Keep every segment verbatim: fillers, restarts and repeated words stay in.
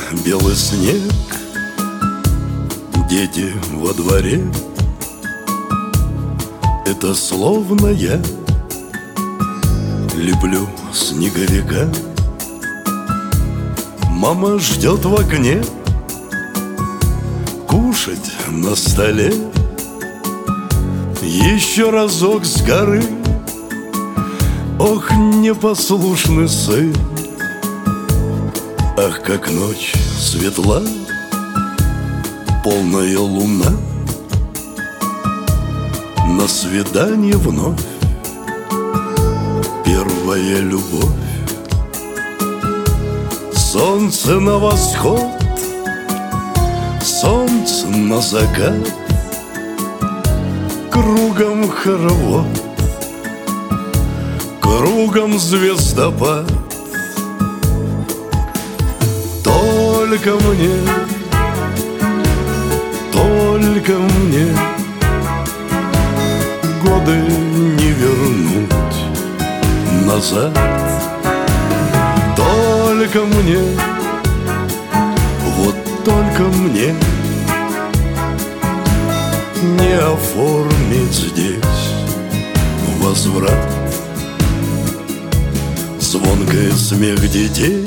белый снег, дети во дворе. Это словно я люблю снеговика. Мама ждет в окне, кушать на столе. Еще разок с горы, ох, непослушный сын. Ах, как ночь светла, полная луна. На свидание вновь первая любовь. Солнце на восход, солнце на закат, кругом хоровод, кругом звездопад. Только мне, только мне годы не вернуть назад. Только мне, вот только мне не оформить здесь возврат. Звонкий смех детей,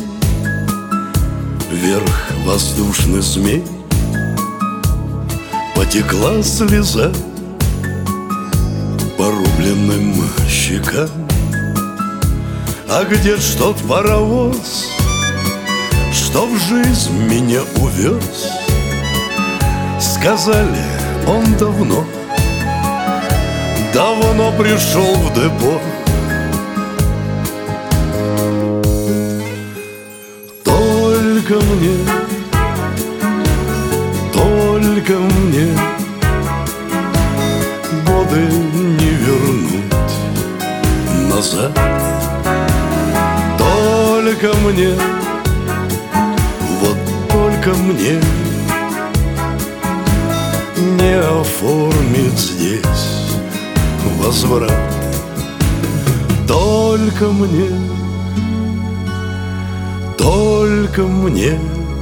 вверх воздушный змей. Потекла слеза по рубленным щекам. А где ж тот паровоз, что в жизнь меня увез? Сказали, он давно, давно пришел в депо. Только мне, только мне годы не вернуть назад. Только мне, вот только мне не оформить здесь возврат. Только мне, только мне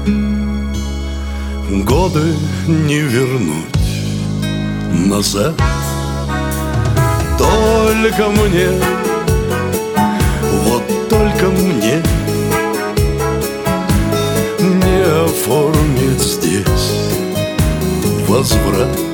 годы не вернуть назад. Только мне, вот только мне не оформить здесь возврат.